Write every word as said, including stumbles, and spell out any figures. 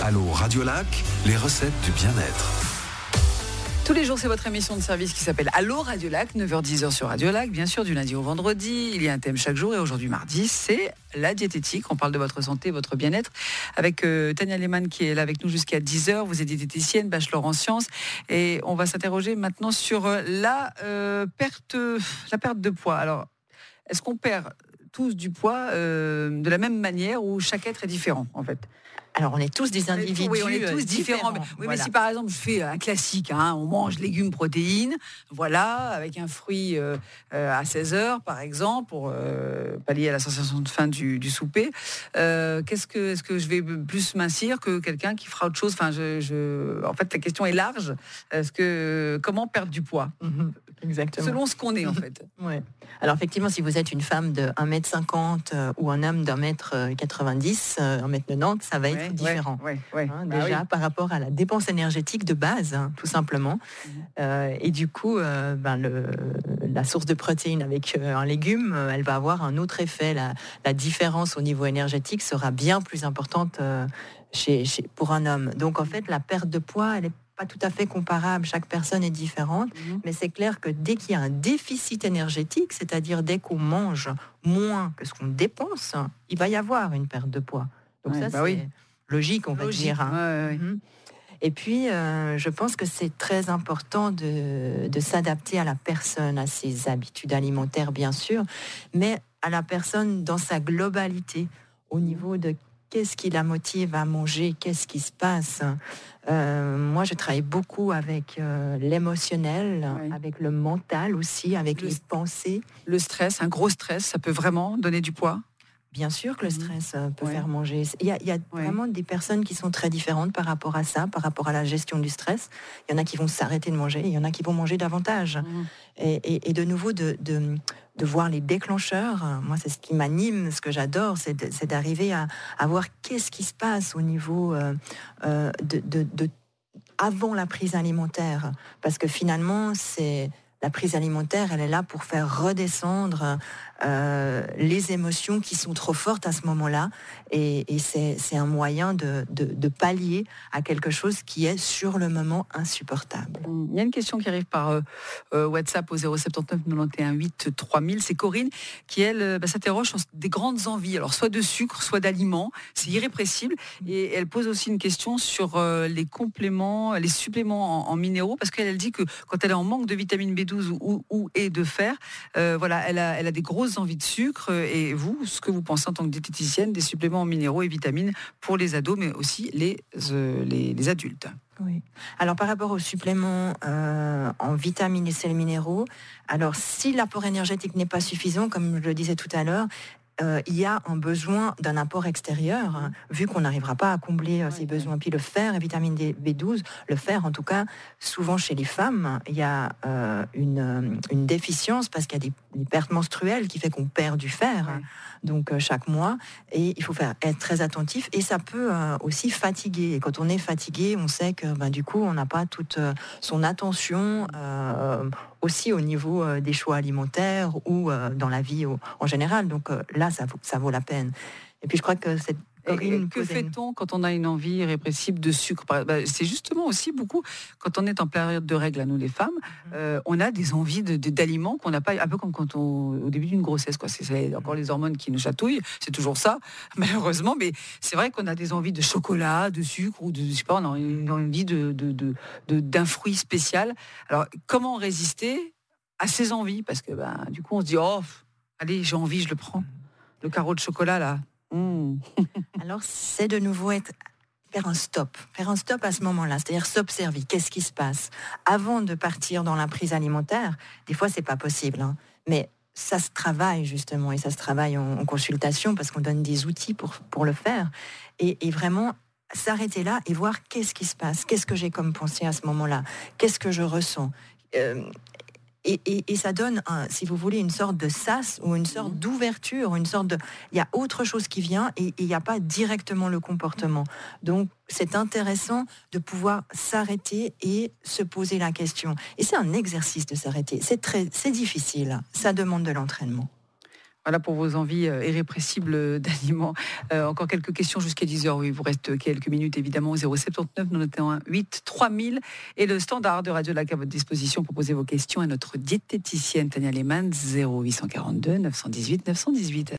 Allô Radiolac, les recettes du bien-être. Tous les jours, c'est votre émission de service qui s'appelle Allô Radiolac, neuf heures dix sur Radiolac, bien sûr, du lundi au vendredi. Il y a un thème chaque jour et aujourd'hui, mardi, c'est la diététique. On parle de votre santé, votre bien-être avec euh, Tania Lehmann qui est là avec nous jusqu'à dix heures. Vous êtes diététicienne, bachelor en sciences et on va s'interroger maintenant sur la, euh, perte, la perte de poids. Alors, est-ce qu'on perd tous du poids euh, de la même manière ou chaque être est différent en fait ? Alors, on est tous des individus Oui, on est tous différents. différents. Mais, oui, voilà. mais si par exemple, je fais un classique, hein, on mange légumes, protéines, voilà, avec un fruit euh, euh, à seize heures, par exemple, pour euh, pallier à la sensation de faim du, du souper, euh, qu'est-ce que, est-ce que je vais plus mincir que quelqu'un qui fera autre chose ? Enfin, je, je... En fait, la question est large. Est-ce que, comment perdre du poids ? Mmh, exactement. Selon ce qu'on est, en fait. Ouais. Alors, effectivement, si vous êtes une femme de un mètre cinquante euh, ou un homme d'un mètre quatre-vingt-dix, euh, un mètre quatre-vingt-dix, ça va être Ouais, différent. Ouais, ouais, Hein, bah déjà oui. par rapport à la dépense énergétique de base, hein, tout simplement. Mmh. Euh, et du coup, euh, ben le, la source de protéines avec euh, un légume, euh, elle va avoir un autre effet. La, la différence au niveau énergétique sera bien plus importante euh, chez, chez, pour un homme. Donc en fait, la perte de poids, elle est pas tout à fait comparable, chaque personne est différente, mmh. mais c'est clair que dès qu'il y a un déficit énergétique, c'est-à-dire dès qu'on mange moins que ce qu'on dépense, il va y avoir une perte de poids. Donc ouais, ça, bah c'est oui. logique, on va Logique. dire. Hein. Ouais, ouais, ouais. Mmh. Et puis, euh, je pense que c'est très important de, de s'adapter à la personne, à ses habitudes alimentaires, bien sûr, mais à la personne dans sa globalité, au niveau de qu'est-ce qui la motive à manger, qu'est-ce qui se passe. Euh, moi, je travaille beaucoup avec euh, l'émotionnel, oui. avec le mental aussi, avec le, les pensées. Le stress, un gros stress, ça peut vraiment donner du poids ? Bien sûr que le stress mmh. peut ouais. faire manger. Il y a, il y a ouais. vraiment des personnes qui sont très différentes par rapport à ça, par rapport à la gestion du stress. Il y en a qui vont s'arrêter de manger, il y en a qui vont manger davantage. Mmh. Et, et, et de nouveau, de, de, de voir les déclencheurs, moi, c'est ce qui m'anime, ce que j'adore, c'est, de, c'est d'arriver à, à voir qu'est-ce qui se passe au niveau euh, euh, de, de, de avant la prise alimentaire. Parce que finalement, c'est... La prise alimentaire, elle est là pour faire redescendre euh, les émotions qui sont trop fortes à ce moment-là. Et, et c'est, c'est un moyen de, de, de pallier à quelque chose qui est sur le moment insupportable. Il y a une question qui arrive par euh, WhatsApp au zéro sept neuf quatre-vingt-onze huit trois mille. C'est Corinne qui, elle, bah, s'interroge sur des grandes envies. Alors, soit de sucre, soit d'aliments. C'est irrépressible. Et elle pose aussi une question sur euh, les compléments, les suppléments en, en minéraux. Parce qu'elle elle dit que quand elle est en manque de vitamine B douze ou, ou et de fer, euh, voilà, elle a, elle a des grosses envies de sucre. Et vous, ce que vous pensez en tant que diététicienne, des suppléments en minéraux et vitamines pour les ados, mais aussi les, euh, les, les adultes. Oui. Alors par rapport aux suppléments euh, en vitamines et sels minéraux, alors si l'apport énergétique n'est pas suffisant, comme je le disais tout à l'heure, Euh, il y a un besoin d'un apport extérieur, hein, vu qu'on n'arrivera pas à combler euh, ces oui, besoins. Puis le fer et vitamine B douze, le fer en tout cas, souvent chez les femmes, il y a euh, une, une déficience parce qu'il y a des, des pertes menstruelles qui fait qu'on perd du fer, oui. hein, donc euh, chaque mois, et il faut faire, être très attentif, et ça peut euh, aussi fatiguer. Et quand on est fatigué, on sait que ben, du coup, on n'a pas toute euh, son attention euh, aussi au niveau euh, des choix alimentaires ou euh, dans la vie au, en général. Donc euh, là, ça vaut, ça vaut la peine. Et puis je crois que cette Et, et que fait-on quand on a une envie irrépressible de sucre ? C'est justement aussi beaucoup, quand on est en période de règles, à nous les femmes, euh, on a des envies de, de, d'aliments qu'on n'a pas, un peu comme quand on, au début d'une grossesse, quoi. C'est, c'est encore les hormones qui nous chatouillent, c'est toujours ça, malheureusement, mais c'est vrai qu'on a des envies de chocolat, de sucre, ou de, je sais pas, on a une envie de, de, de, de, d'un fruit spécial. Alors, comment résister à ces envies ? Parce que ben, du coup, on se dit, oh, allez, j'ai envie, je le prends. Le carreau de chocolat, là. Mmh. Alors, c'est de nouveau être, faire un stop. Faire un stop à ce moment-là, c'est-à-dire s'observer. Qu'est-ce qui se passe ? Avant de partir dans la prise alimentaire, des fois, c'est pas possible. Hein, mais ça se travaille, justement, et ça se travaille en, en consultation parce qu'on donne des outils pour, pour le faire. Et, et vraiment, s'arrêter là et voir qu'est-ce qui se passe. Qu'est-ce que j'ai comme pensée à ce moment-là ? Qu'est-ce que je ressens ? euh, Et, et, et ça donne, un, si vous voulez, une sorte de sas ou une sorte d'ouverture, une sorte de... Il y a autre chose qui vient et il n'y a pas directement le comportement. Donc, c'est intéressant de pouvoir s'arrêter et se poser la question. Et c'est un exercice de s'arrêter. C'est très, c'est difficile. Ça demande de l'entraînement. Voilà pour vos envies euh, irrépressibles d'aliments. Euh, encore quelques questions jusqu'à dix heures. Oui, il vous reste quelques minutes évidemment au zéro sept neuf quatre-vingt-onze huit trois mille et le standard de Radio Lac à votre disposition pour poser vos questions à notre diététicienne Tania Lehmann, zéro huit cent quarante-deux neuf cent dix-huit neuf cent dix-huit.